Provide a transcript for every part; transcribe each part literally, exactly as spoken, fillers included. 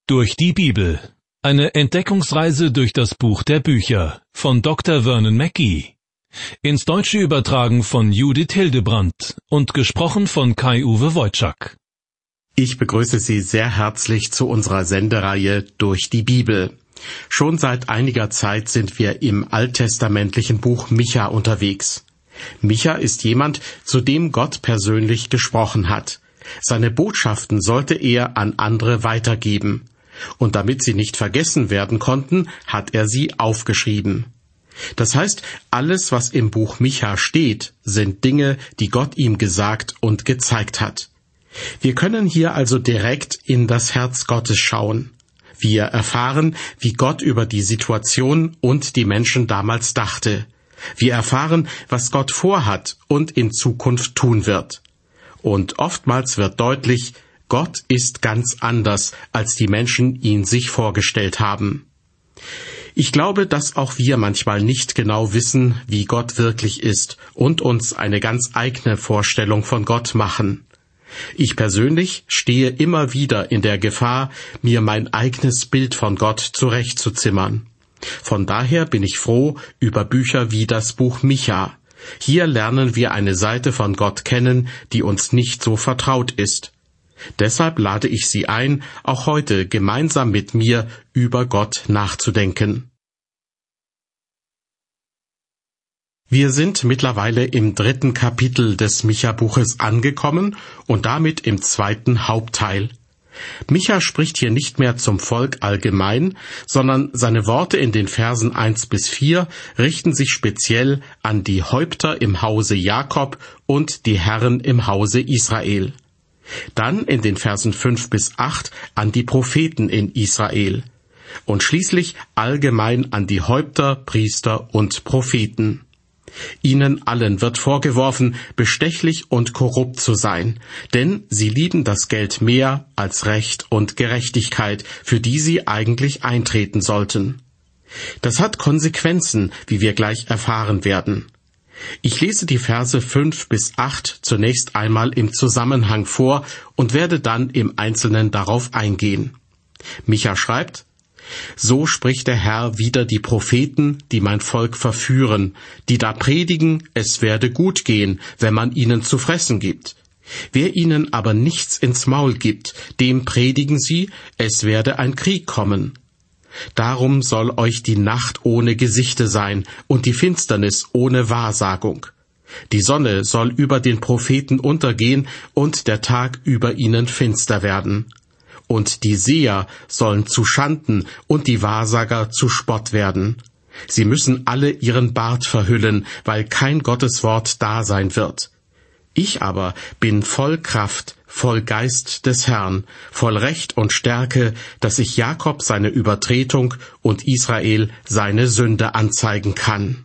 Durch die Bibel. Eine Entdeckungsreise durch das Buch der Bücher von Doktor Vernon Mackey. Ins Deutsche übertragen von Judith Hildebrandt und gesprochen von Kai-Uwe Wojczak. Ich begrüße Sie sehr herzlich zu unserer Sendereihe Durch die Bibel. Schon seit einiger Zeit sind wir im alttestamentlichen Buch Micha unterwegs. Micha ist jemand, zu dem Gott persönlich gesprochen hat. Seine Botschaften sollte er an andere weitergeben. Und damit sie nicht vergessen werden konnten, hat er sie aufgeschrieben. Das heißt, alles, was im Buch Micha steht, sind Dinge, die Gott ihm gesagt und gezeigt hat. Wir können hier also direkt in das Herz Gottes schauen. Wir erfahren, wie Gott über die Situation und die Menschen damals dachte. Wir erfahren, was Gott vorhat und in Zukunft tun wird. Und oftmals wird deutlich, Gott ist ganz anders, als die Menschen ihn sich vorgestellt haben. Ich glaube, dass auch wir manchmal nicht genau wissen, wie Gott wirklich ist und uns eine ganz eigene Vorstellung von Gott machen. Ich persönlich stehe immer wieder in der Gefahr, mir mein eigenes Bild von Gott zurechtzuzimmern. Von daher bin ich froh über Bücher wie das Buch Micha. Hier lernen wir eine Seite von Gott kennen, die uns nicht so vertraut ist. Deshalb lade ich Sie ein, auch heute gemeinsam mit mir über Gott nachzudenken. Wir sind mittlerweile im dritten Kapitel des Micha-Buches angekommen und damit im zweiten Hauptteil. Micha spricht hier nicht mehr zum Volk allgemein, sondern seine Worte in den Versen eins bis vier richten sich speziell an die Häupter im Hause Jakob und die Herren im Hause Israel. Dann in den Versen fünf bis acht an die Propheten in Israel und schließlich allgemein an die Häupter, Priester und Propheten. Ihnen allen wird vorgeworfen, bestechlich und korrupt zu sein, denn sie lieben das Geld mehr als Recht und Gerechtigkeit, für die sie eigentlich eintreten sollten. Das hat Konsequenzen, wie wir gleich erfahren werden. Ich lese die Verse fünf bis acht zunächst einmal im Zusammenhang vor und werde dann im Einzelnen darauf eingehen. Micha schreibt: So spricht der Herr wider die Propheten, die mein Volk verführen, die da predigen, es werde gut gehen, wenn man ihnen zu fressen gibt. Wer ihnen aber nichts ins Maul gibt, dem predigen sie, es werde ein Krieg kommen. Darum soll euch die Nacht ohne Gesichte sein und die Finsternis ohne Wahrsagung. Die Sonne soll über den Propheten untergehen und der Tag über ihnen finster werden. Und die Seher sollen zu Schanden und die Wahrsager zu Spott werden. Sie müssen alle ihren Bart verhüllen, weil kein Gotteswort da sein wird. Ich aber bin voll Kraft, voll Geist des Herrn, voll Recht und Stärke, dass ich Jakob seine Übertretung und Israel seine Sünde anzeigen kann.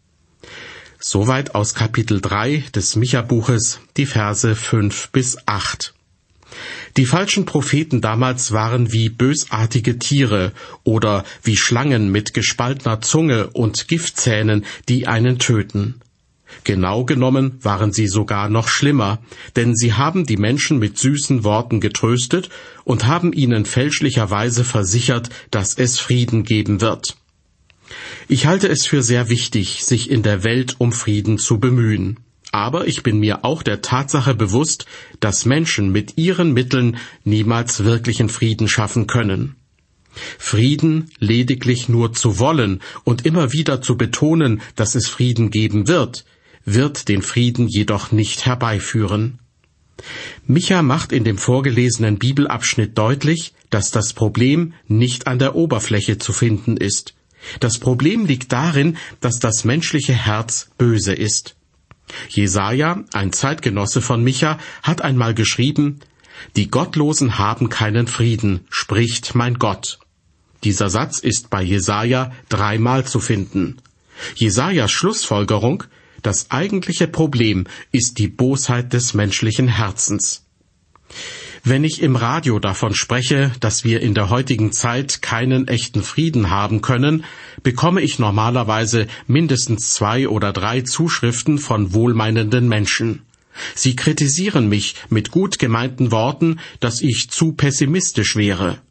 Soweit aus Kapitel drei des Micha-Buches, die Verse fünf bis acht. Die falschen Propheten damals waren wie bösartige Tiere oder wie Schlangen mit gespaltener Zunge und Giftzähnen, die einen töten. Genau genommen waren sie sogar noch schlimmer, denn sie haben die Menschen mit süßen Worten getröstet und haben ihnen fälschlicherweise versichert, dass es Frieden geben wird. Ich halte es für sehr wichtig, sich in der Welt um Frieden zu bemühen. Aber ich bin mir auch der Tatsache bewusst, dass Menschen mit ihren Mitteln niemals wirklichen Frieden schaffen können. Frieden lediglich nur zu wollen und immer wieder zu betonen, dass es Frieden geben wird, wird den Frieden jedoch nicht herbeiführen. Micha macht in dem vorgelesenen Bibelabschnitt deutlich, dass das Problem nicht an der Oberfläche zu finden ist. Das Problem liegt darin, dass das menschliche Herz böse ist. Jesaja, ein Zeitgenosse von Micha, hat einmal geschrieben: Die Gottlosen haben keinen Frieden, spricht mein Gott. Dieser Satz ist bei Jesaja dreimal zu finden. Jesajas Schlussfolgerung: Das eigentliche Problem ist die Bosheit des menschlichen Herzens. Wenn ich im Radio davon spreche, dass wir in der heutigen Zeit keinen echten Frieden haben können, bekomme ich normalerweise mindestens zwei oder drei Zuschriften von wohlmeinenden Menschen. Sie kritisieren mich mit gut gemeinten Worten, dass ich zu pessimistisch wäre.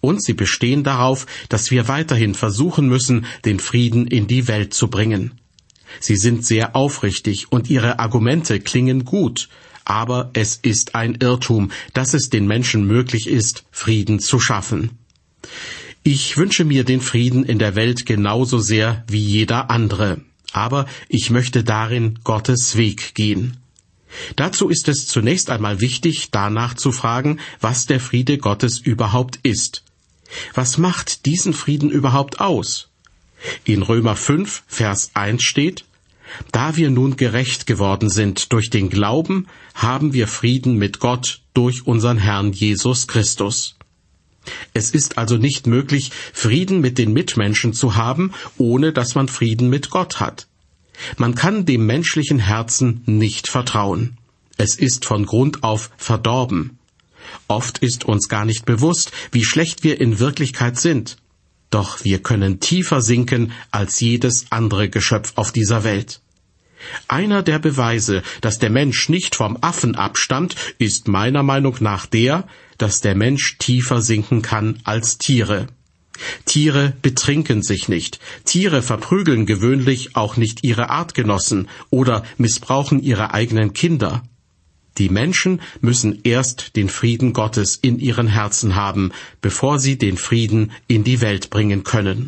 Und sie bestehen darauf, dass wir weiterhin versuchen müssen, den Frieden in die Welt zu bringen. Sie sind sehr aufrichtig und ihre Argumente klingen gut, aber es ist ein Irrtum, dass es den Menschen möglich ist, Frieden zu schaffen. Ich wünsche mir den Frieden in der Welt genauso sehr wie jeder andere, aber ich möchte darin Gottes Weg gehen. Dazu ist es zunächst einmal wichtig, danach zu fragen, was der Friede Gottes überhaupt ist. Was macht diesen Frieden überhaupt aus? In Römer fünf, Vers eins steht: Da wir nun gerecht geworden sind durch den Glauben, haben wir Frieden mit Gott durch unseren Herrn Jesus Christus. Es ist also nicht möglich, Frieden mit den Mitmenschen zu haben, ohne dass man Frieden mit Gott hat. Man kann dem menschlichen Herzen nicht vertrauen. Es ist von Grund auf verdorben. Oft ist uns gar nicht bewusst, wie schlecht wir in Wirklichkeit sind. Doch wir können tiefer sinken als jedes andere Geschöpf auf dieser Welt. Einer der Beweise, dass der Mensch nicht vom Affen abstammt, ist meiner Meinung nach der, dass der Mensch tiefer sinken kann als Tiere. Tiere betrinken sich nicht. Tiere verprügeln gewöhnlich auch nicht ihre Artgenossen oder missbrauchen ihre eigenen Kinder. Die Menschen müssen erst den Frieden Gottes in ihren Herzen haben, bevor sie den Frieden in die Welt bringen können.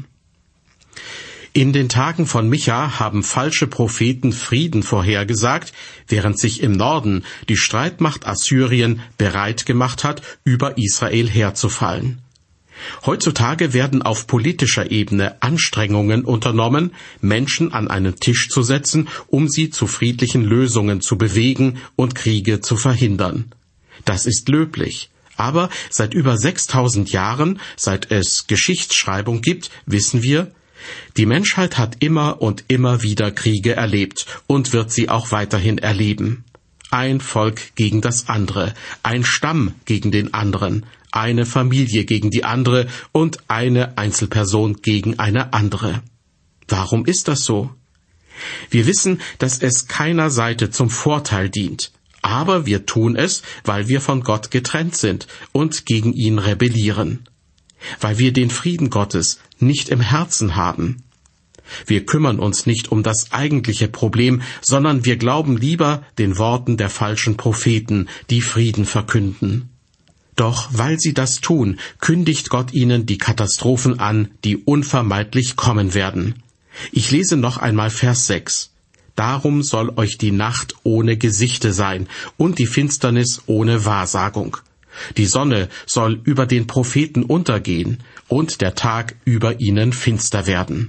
In den Tagen von Micha haben falsche Propheten Frieden vorhergesagt, während sich im Norden die Streitmacht Assyrien bereit gemacht hat, über Israel herzufallen. Heutzutage werden auf politischer Ebene Anstrengungen unternommen, Menschen an einen Tisch zu setzen, um sie zu friedlichen Lösungen zu bewegen und Kriege zu verhindern. Das ist löblich. Aber seit über sechstausend Jahren, seit es Geschichtsschreibung gibt, wissen wir, die Menschheit hat immer und immer wieder Kriege erlebt und wird sie auch weiterhin erleben. Ein Volk gegen das andere, ein Stamm gegen den anderen, eine Familie gegen die andere und eine Einzelperson gegen eine andere. Warum ist das so? Wir wissen, dass es keiner Seite zum Vorteil dient, aber wir tun es, weil wir von Gott getrennt sind und gegen ihn rebellieren, weil wir den Frieden Gottes nicht im Herzen haben. Wir kümmern uns nicht um das eigentliche Problem, sondern wir glauben lieber den Worten der falschen Propheten, die Frieden verkünden. Doch weil sie das tun, kündigt Gott ihnen die Katastrophen an, die unvermeidlich kommen werden. Ich lese noch einmal Vers sechs. Darum soll euch die Nacht ohne Gesichte sein und die Finsternis ohne Wahrsagung. Die Sonne soll über den Propheten untergehen und der Tag über ihnen finster werden.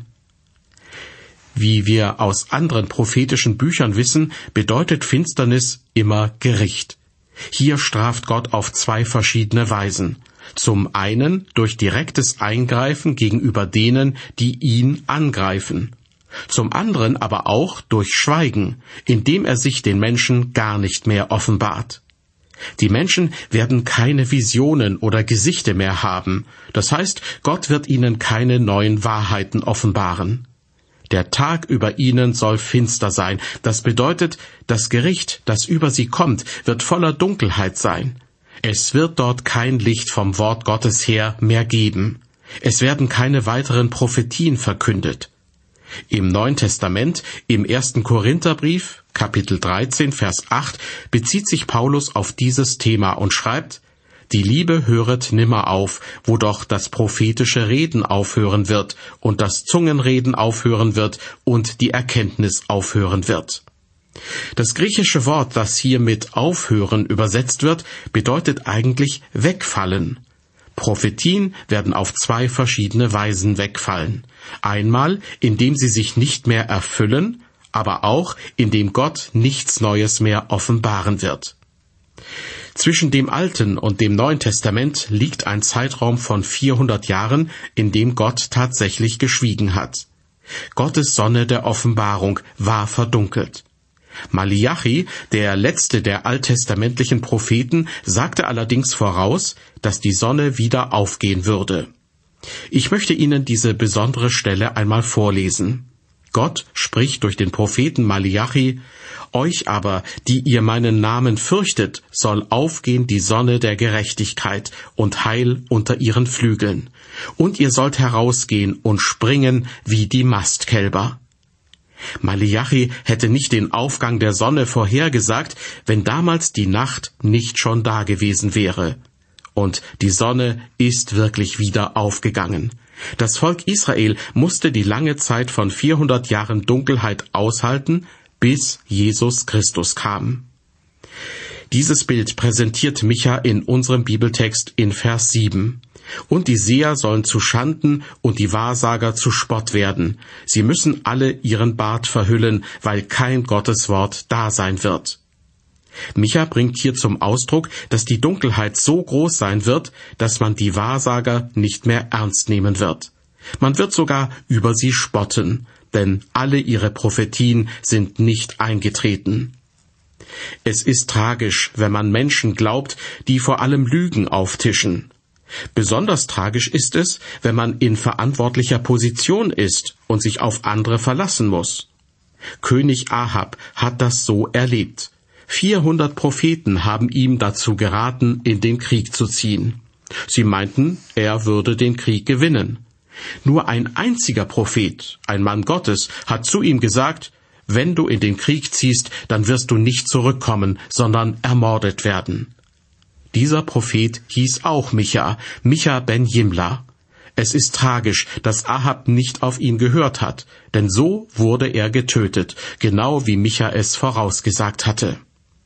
Wie wir aus anderen prophetischen Büchern wissen, bedeutet Finsternis immer Gericht. Hier straft Gott auf zwei verschiedene Weisen. Zum einen durch direktes Eingreifen gegenüber denen, die ihn angreifen. Zum anderen aber auch durch Schweigen, indem er sich den Menschen gar nicht mehr offenbart. Die Menschen werden keine Visionen oder Gesichte mehr haben. Das heißt, Gott wird ihnen keine neuen Wahrheiten offenbaren. Der Tag über ihnen soll finster sein. Das bedeutet, das Gericht, das über sie kommt, wird voller Dunkelheit sein. Es wird dort kein Licht vom Wort Gottes her mehr geben. Es werden keine weiteren Prophetien verkündet. Im Neuen Testament, im ersten Korintherbrief, Kapitel dreizehn, Vers acht, bezieht sich Paulus auf dieses Thema und schreibt: Die Liebe höret nimmer auf, wo doch das prophetische Reden aufhören wird und das Zungenreden aufhören wird und die Erkenntnis aufhören wird. Das griechische Wort, das hier mit aufhören übersetzt wird, bedeutet eigentlich wegfallen. Prophetien werden auf zwei verschiedene Weisen wegfallen. Einmal, indem sie sich nicht mehr erfüllen, aber auch, indem Gott nichts Neues mehr offenbaren wird. Zwischen dem Alten und dem Neuen Testament liegt ein Zeitraum von vierhundert Jahren, in dem Gott tatsächlich geschwiegen hat. Gottes Sonne der Offenbarung war verdunkelt. Maleachi, der letzte der alttestamentlichen Propheten, sagte allerdings voraus, dass die Sonne wieder aufgehen würde. Ich möchte Ihnen diese besondere Stelle einmal vorlesen. Gott spricht durch den Propheten Maleachi: Euch aber, die ihr meinen Namen fürchtet, soll aufgehen die Sonne der Gerechtigkeit und Heil unter ihren Flügeln. Und ihr sollt herausgehen und springen wie die Mastkälber. Maleachi hätte nicht den Aufgang der Sonne vorhergesagt, wenn damals die Nacht nicht schon da gewesen wäre. Und die Sonne ist wirklich wieder aufgegangen. Das Volk Israel musste die lange Zeit von vierhundert Jahren Dunkelheit aushalten, bis Jesus Christus kam. Dieses Bild präsentiert Micha in unserem Bibeltext in Vers sieben. Und die Seher sollen zu Schanden und die Wahrsager zu Spott werden. Sie müssen alle ihren Bart verhüllen, weil kein Gotteswort da sein wird. Micha bringt hier zum Ausdruck, dass die Dunkelheit so groß sein wird, dass man die Wahrsager nicht mehr ernst nehmen wird. Man wird sogar über sie spotten, denn alle ihre Prophetien sind nicht eingetreten. Es ist tragisch, wenn man Menschen glaubt, die vor allem Lügen auftischen. Besonders tragisch ist es, wenn man in verantwortlicher Position ist und sich auf andere verlassen muss. König Ahab hat das so erlebt. vierhundert Propheten haben ihm dazu geraten, in den Krieg zu ziehen. Sie meinten, er würde den Krieg gewinnen. Nur ein einziger Prophet, ein Mann Gottes, hat zu ihm gesagt: Wenn du in den Krieg ziehst, dann wirst du nicht zurückkommen, sondern ermordet werden. Dieser Prophet hieß auch Micha, Micha ben Jimla. Es ist tragisch, dass Ahab nicht auf ihn gehört hat, denn so wurde er getötet, genau wie Micha es vorausgesagt hatte.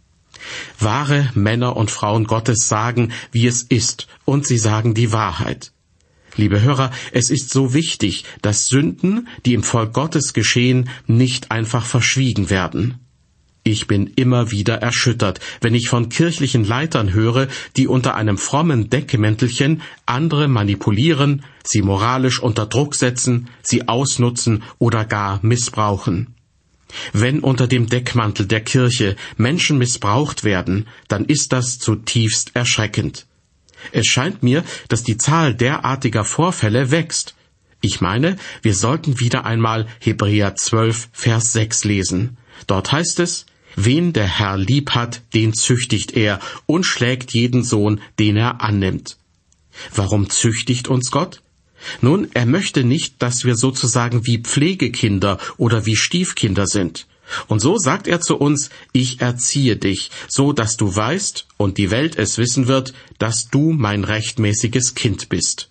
Wahre Männer und Frauen Gottes sagen, wie es ist, und sie sagen die Wahrheit. Liebe Hörer, es ist so wichtig, dass Sünden, die im Volk Gottes geschehen, nicht einfach verschwiegen werden. Ich bin immer wieder erschüttert, wenn ich von kirchlichen Leitern höre, die unter einem frommen Deckmäntelchen andere manipulieren, sie moralisch unter Druck setzen, sie ausnutzen oder gar missbrauchen. Wenn unter dem Deckmantel der Kirche Menschen missbraucht werden, dann ist das zutiefst erschreckend. Es scheint mir, dass die Zahl derartiger Vorfälle wächst. Ich meine, wir sollten wieder einmal Hebräer zwölf, Vers sechs lesen. Dort heißt es: Wen der Herr lieb hat, den züchtigt er und schlägt jeden Sohn, den er annimmt. Warum züchtigt uns Gott? Nun, er möchte nicht, dass wir sozusagen wie Pflegekinder oder wie Stiefkinder sind. Und so sagt er zu uns: Ich erziehe dich, so dass du weißt und die Welt es wissen wird, dass du mein rechtmäßiges Kind bist.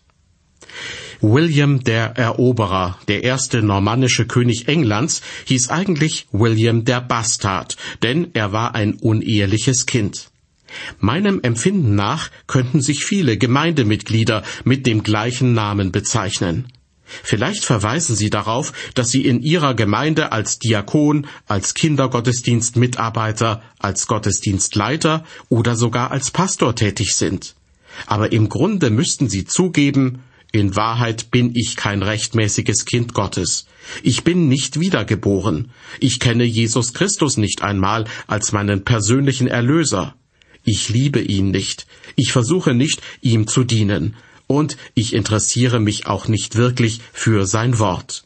William der Eroberer, der erste normannische König Englands, hieß eigentlich William der Bastard, denn er war ein uneheliches Kind. Meinem Empfinden nach könnten sich viele Gemeindemitglieder mit dem gleichen Namen bezeichnen. Vielleicht verweisen sie darauf, dass sie in ihrer Gemeinde als Diakon, als Kindergottesdienstmitarbeiter, als Gottesdienstleiter oder sogar als Pastor tätig sind. Aber im Grunde müssten sie zugeben: In Wahrheit bin ich kein rechtmäßiges Kind Gottes. Ich bin nicht wiedergeboren. Ich kenne Jesus Christus nicht einmal als meinen persönlichen Erlöser. Ich liebe ihn nicht. Ich versuche nicht, ihm zu dienen. Und ich interessiere mich auch nicht wirklich für sein Wort.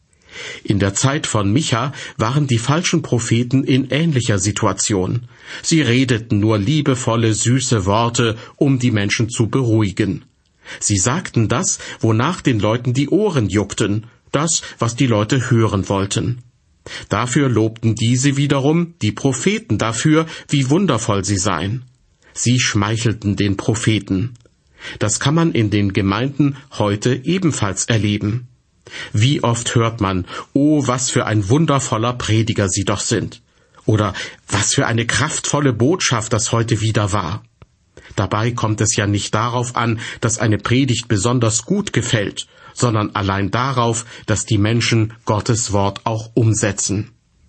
In der Zeit von Micha waren die falschen Propheten in ähnlicher Situation. Sie redeten nur liebevolle, süße Worte, um die Menschen zu beruhigen. Sie sagten das, wonach den Leuten die Ohren juckten, das, was die Leute hören wollten. Dafür lobten diese wiederum die Propheten dafür, wie wundervoll sie seien. Sie schmeichelten den Propheten. Das kann man in den Gemeinden heute ebenfalls erleben. Wie oft hört man: Oh, was für ein wundervoller Prediger Sie doch sind. Oder was für eine kraftvolle Botschaft das heute wieder war. Dabei kommt es ja nicht darauf an, dass eine Predigt besonders gut gefällt, sondern allein darauf, dass die Menschen Gottes Wort auch umsetzen.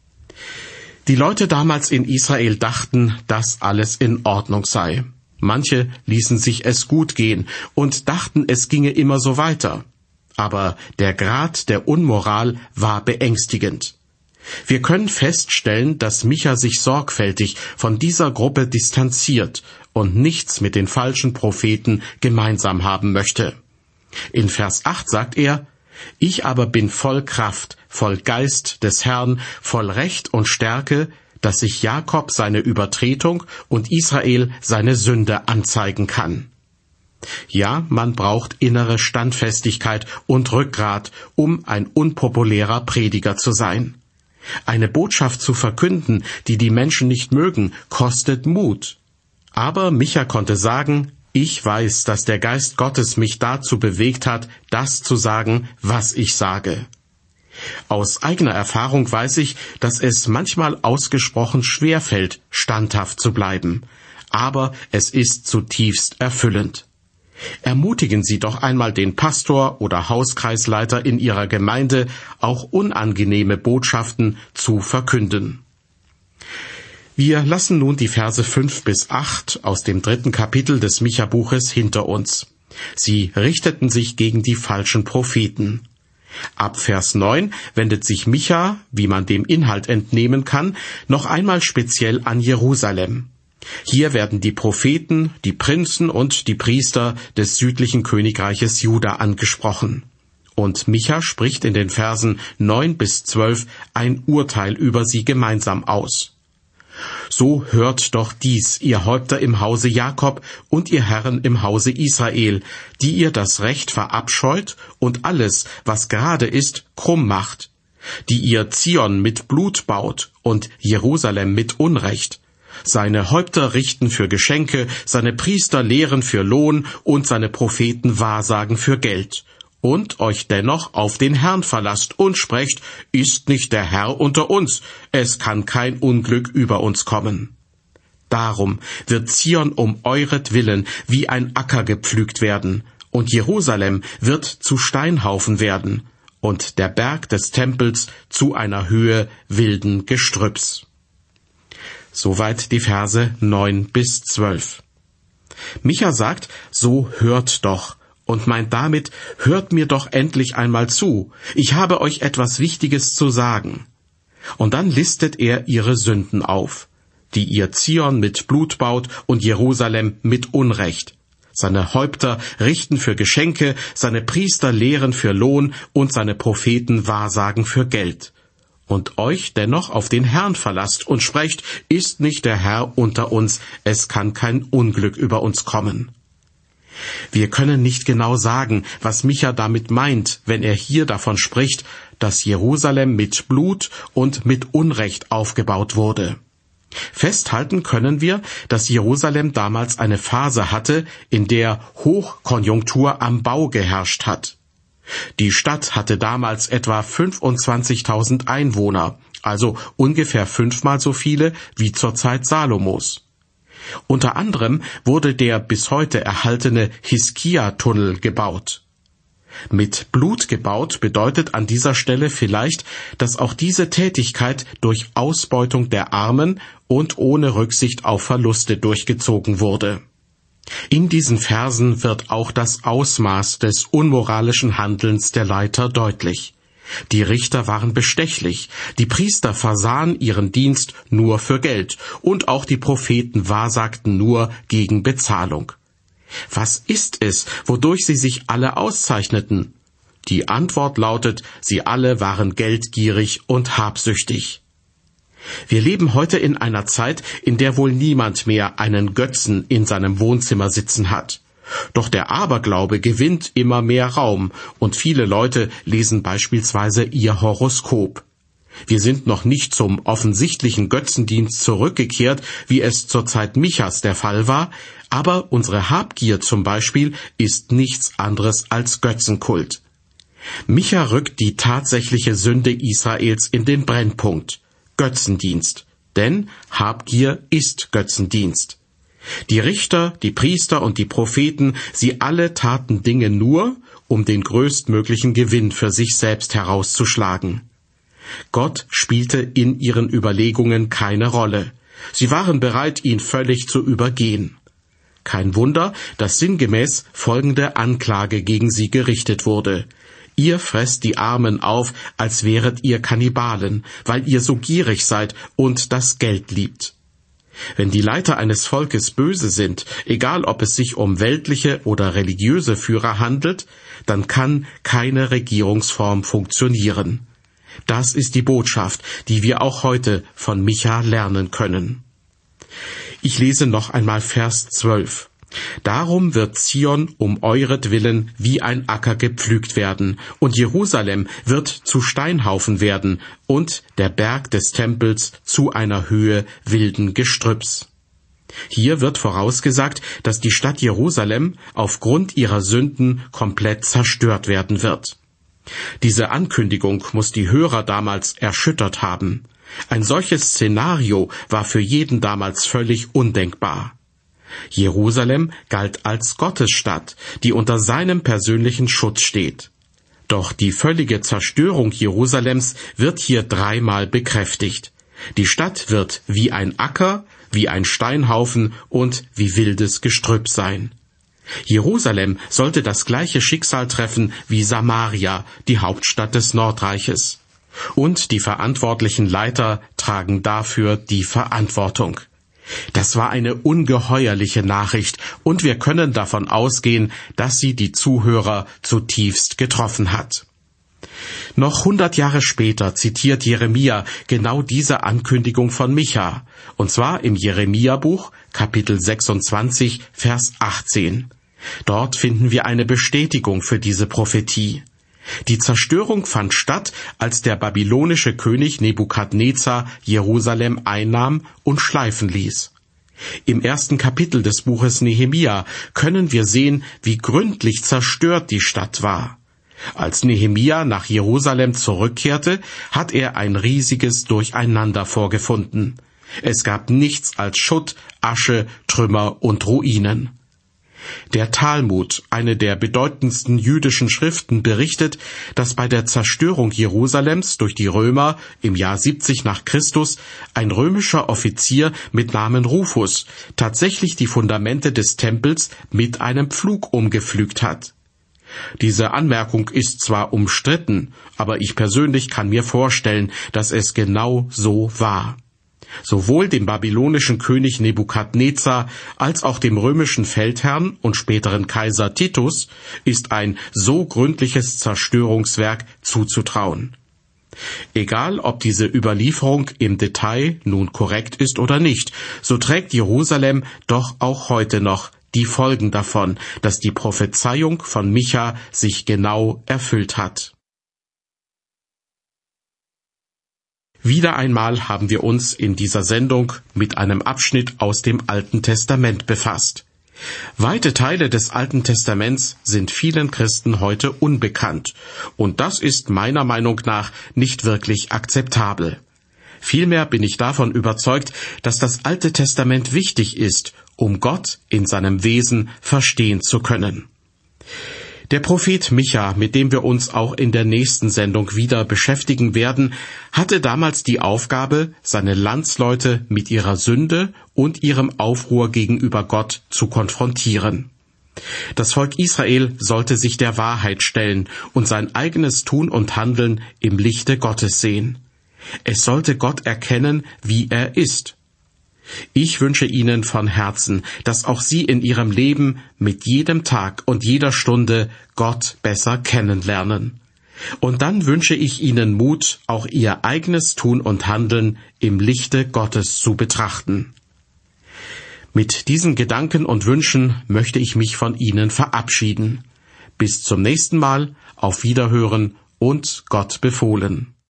Die Leute damals in Israel dachten, dass alles in Ordnung sei. Manche ließen sich es gut gehen und dachten, es ginge immer so weiter. Aber der Grad der Unmoral war beängstigend. Wir können feststellen, dass Micha sich sorgfältig von dieser Gruppe distanziert und nichts mit den falschen Propheten gemeinsam haben möchte. In Vers acht sagt er: Ich aber bin voll Kraft, voll Geist des Herrn, voll Recht und Stärke, dass ich Jakob seine Übertretung und Israel seine Sünde anzeigen kann. Ja, man braucht innere Standfestigkeit und Rückgrat, um ein unpopulärer Prediger zu sein. Eine Botschaft zu verkünden, die die Menschen nicht mögen, kostet Mut. Aber Micha konnte sagen, ich weiß, dass der Geist Gottes mich dazu bewegt hat, das zu sagen, was ich sage. Aus eigener Erfahrung weiß ich, dass es manchmal ausgesprochen schwer fällt, standhaft zu bleiben. Aber es ist zutiefst erfüllend. Ermutigen Sie doch einmal den Pastor oder Hauskreisleiter in Ihrer Gemeinde, auch unangenehme Botschaften zu verkünden. Wir lassen nun die Verse fünf bis acht aus dem dritten Kapitel des Micha-Buches hinter uns. Sie richteten sich gegen die falschen Propheten. Ab Vers neun wendet sich Micha, wie man dem Inhalt entnehmen kann, noch einmal speziell an Jerusalem. Hier werden die Propheten, die Prinzen und die Priester des südlichen Königreiches Juda angesprochen. Und Micha spricht in den Versen neun bis zwölf ein Urteil über sie gemeinsam aus. So hört doch dies, ihr Häupter im Hause Jakob und ihr Herren im Hause Israel, die ihr das Recht verabscheut und alles, was gerade ist, krumm macht, die ihr Zion mit Blut baut und Jerusalem mit Unrecht. Seine Häupter richten für Geschenke, seine Priester lehren für Lohn und seine Propheten wahrsagen für Geld. Und euch dennoch auf den Herrn verlasst und sprecht, ist nicht der Herr unter uns, es kann kein Unglück über uns kommen. Darum wird Zion um euretwillen wie ein Acker gepflügt werden, und Jerusalem wird zu Steinhaufen werden, und der Berg des Tempels zu einer Höhe wilden Gestrüpps. Soweit die Verse neun bis zwölf. Micha sagt, so hört doch, und meint damit, hört mir doch endlich einmal zu, ich habe euch etwas Wichtiges zu sagen. Und dann listet er ihre Sünden auf, die ihr Zion mit Blut baut und Jerusalem mit Unrecht. Seine Häupter richten für Geschenke, seine Priester lehren für Lohn und seine Propheten wahrsagen für Geld. Und euch dennoch auf den Herrn verlasst und sprecht, ist nicht der Herr unter uns, es kann kein Unglück über uns kommen. Wir können nicht genau sagen, was Micha damit meint, wenn er hier davon spricht, dass Jerusalem mit Blut und mit Unrecht aufgebaut wurde. Festhalten können wir, dass Jerusalem damals eine Phase hatte, in der Hochkonjunktur am Bau geherrscht hat. Die Stadt hatte damals etwa fünfundzwanzigtausend Einwohner, also ungefähr fünfmal so viele wie zur Zeit Salomos. Unter anderem wurde der bis heute erhaltene Hiskia-Tunnel gebaut. Mit Blut gebaut bedeutet an dieser Stelle vielleicht, dass auch diese Tätigkeit durch Ausbeutung der Armen und ohne Rücksicht auf Verluste durchgezogen wurde. In diesen Versen wird auch das Ausmaß des unmoralischen Handelns der Leiter deutlich. Die Richter waren bestechlich, die Priester versahen ihren Dienst nur für Geld und auch die Propheten wahrsagten nur gegen Bezahlung. Was ist es, wodurch sie sich alle auszeichneten? Die Antwort lautet, sie alle waren geldgierig und habsüchtig. Wir leben heute in einer Zeit, in der wohl niemand mehr einen Götzen in seinem Wohnzimmer sitzen hat. Doch der Aberglaube gewinnt immer mehr Raum und viele Leute lesen beispielsweise ihr Horoskop. Wir sind noch nicht zum offensichtlichen Götzendienst zurückgekehrt, wie es zur Zeit Michas der Fall war, aber unsere Habgier zum Beispiel ist nichts anderes als Götzenkult. Micha rückt die tatsächliche Sünde Israels in den Brennpunkt: Götzendienst, denn Habgier ist Götzendienst. Die Richter, die Priester und die Propheten, sie alle taten Dinge nur, um den größtmöglichen Gewinn für sich selbst herauszuschlagen. Gott spielte in ihren Überlegungen keine Rolle. Sie waren bereit, ihn völlig zu übergehen. Kein Wunder, dass sinngemäß folgende Anklage gegen sie gerichtet wurde: Ihr fresst die Armen auf, als wäret ihr Kannibalen, weil ihr so gierig seid und das Geld liebt. Wenn die Leiter eines Volkes böse sind, egal ob es sich um weltliche oder religiöse Führer handelt, dann kann keine Regierungsform funktionieren. Das ist die Botschaft, die wir auch heute von Micha lernen können. Ich lese noch einmal Vers zwölf. Darum wird Zion um euretwillen wie ein Acker gepflügt werden, und Jerusalem wird zu Steinhaufen werden, und der Berg des Tempels zu einer Höhe wilden Gestrüpps. Hier wird vorausgesagt, dass die Stadt Jerusalem aufgrund ihrer Sünden komplett zerstört werden wird. Diese Ankündigung muss die Hörer damals erschüttert haben. Ein solches Szenario war für jeden damals völlig undenkbar. Jerusalem galt als Gottesstadt, die unter seinem persönlichen Schutz steht. Doch die völlige Zerstörung Jerusalems wird hier dreimal bekräftigt. Die Stadt wird wie ein Acker, wie ein Steinhaufen und wie wildes Gestrüpp sein. Jerusalem sollte das gleiche Schicksal treffen wie Samaria, die Hauptstadt des Nordreiches. Und die verantwortlichen Leiter tragen dafür die Verantwortung. Das war eine ungeheuerliche Nachricht, und wir können davon ausgehen, dass sie die Zuhörer zutiefst getroffen hat. Noch hundert Jahre später zitiert Jeremia genau diese Ankündigung von Micha, und zwar im Jeremia-Buch, Kapitel sechsundzwanzig, Vers achtzehn. Dort finden wir eine Bestätigung für diese Prophetie. Die Zerstörung fand statt, als der babylonische König Nebukadnezar Jerusalem einnahm und schleifen ließ. Im ersten Kapitel des Buches Nehemia können wir sehen, wie gründlich zerstört die Stadt war. Als Nehemia nach Jerusalem zurückkehrte, hat er ein riesiges Durcheinander vorgefunden. Es gab nichts als Schutt, Asche, Trümmer und Ruinen. Der Talmud, eine der bedeutendsten jüdischen Schriften, berichtet, dass bei der Zerstörung Jerusalems durch die Römer im Jahr siebzig nach Christus ein römischer Offizier mit Namen Rufus tatsächlich die Fundamente des Tempels mit einem Pflug umgepflügt hat. Diese Anmerkung ist zwar umstritten, aber ich persönlich kann mir vorstellen, dass es genau so war. Sowohl dem babylonischen König Nebukadnezar als auch dem römischen Feldherrn und späteren Kaiser Titus ist ein so gründliches Zerstörungswerk zuzutrauen. Egal, ob diese Überlieferung im Detail nun korrekt ist oder nicht, so trägt Jerusalem doch auch heute noch die Folgen davon, dass die Prophezeiung von Micha sich genau erfüllt hat. Wieder einmal haben wir uns in dieser Sendung mit einem Abschnitt aus dem Alten Testament befasst. Weite Teile des Alten Testaments sind vielen Christen heute unbekannt, und das ist meiner Meinung nach nicht wirklich akzeptabel. Vielmehr bin ich davon überzeugt, dass das Alte Testament wichtig ist, um Gott in seinem Wesen verstehen zu können. Der Prophet Micha, mit dem wir uns auch in der nächsten Sendung wieder beschäftigen werden, hatte damals die Aufgabe, seine Landsleute mit ihrer Sünde und ihrem Aufruhr gegenüber Gott zu konfrontieren. Das Volk Israel sollte sich der Wahrheit stellen und sein eigenes Tun und Handeln im Lichte Gottes sehen. Es sollte Gott erkennen, wie er ist. Ich wünsche Ihnen von Herzen, dass auch Sie in Ihrem Leben mit jedem Tag und jeder Stunde Gott besser kennenlernen. Und dann wünsche ich Ihnen Mut, auch Ihr eigenes Tun und Handeln im Lichte Gottes zu betrachten. Mit diesen Gedanken und Wünschen möchte ich mich von Ihnen verabschieden. Bis zum nächsten Mal, auf Wiederhören und Gott befohlen.